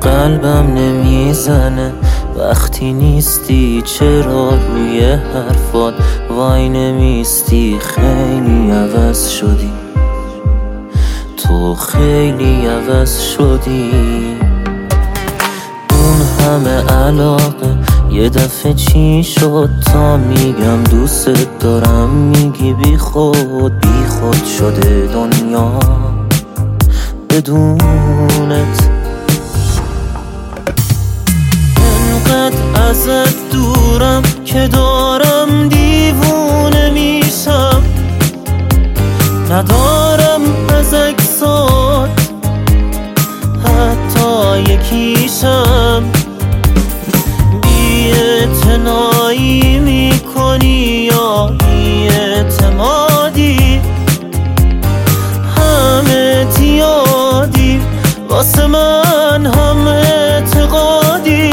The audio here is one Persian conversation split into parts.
قلبم نمیزنه وقتی نیستی، چرا روی حرفات وای نمیستی؟ خیلی عوض شدی تو، خیلی عوض شدی. اون همه علاقه یه دفعه چی شد؟ تا میگم دوست دارم میگی بی خود شده دنیا بدونت. انقدر ازت دورم که دارم دیوونه میشم، ندارم از اکسات حتی یکیشم. بی‌اعتنایی میکنی یا بی‌اعتمادی؟ همه تیادی واسه من، هم اعتقادی.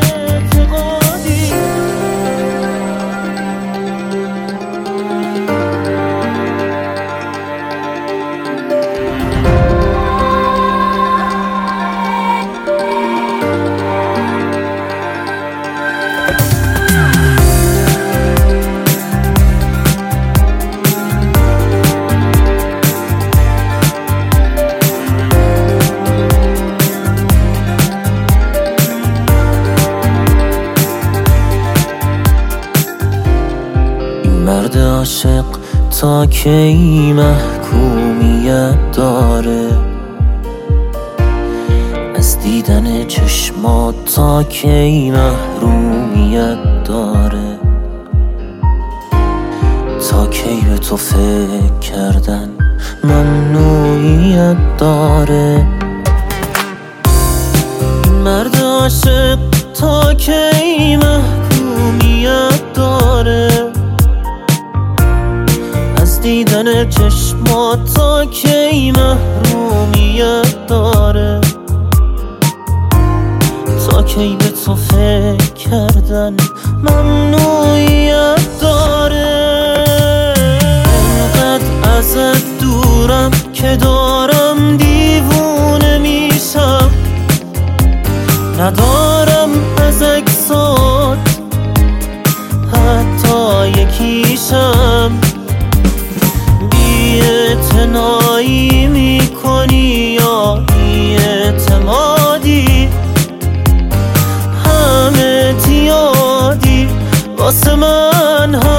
مرد عاشق تا کی محکومیت داره؟ از دیدن چشمات تا کی محرومیت داره؟ تا کی به تو فکر کردن ممنوعیت داره؟ مرد عاشق تا کی محکومیت داره؟ دیدن چشمات تا کی محرومیت داره؟ تا کی به تو فکر کردن ممنوعیت داره؟ انقدر ازت دورم که دارم دیوونه میشم، ندارم از اکسات حتی یکیشم. بی‌اعتنایی میکنی یا بی‌اعتمادی؟ همه تیادی واسه من.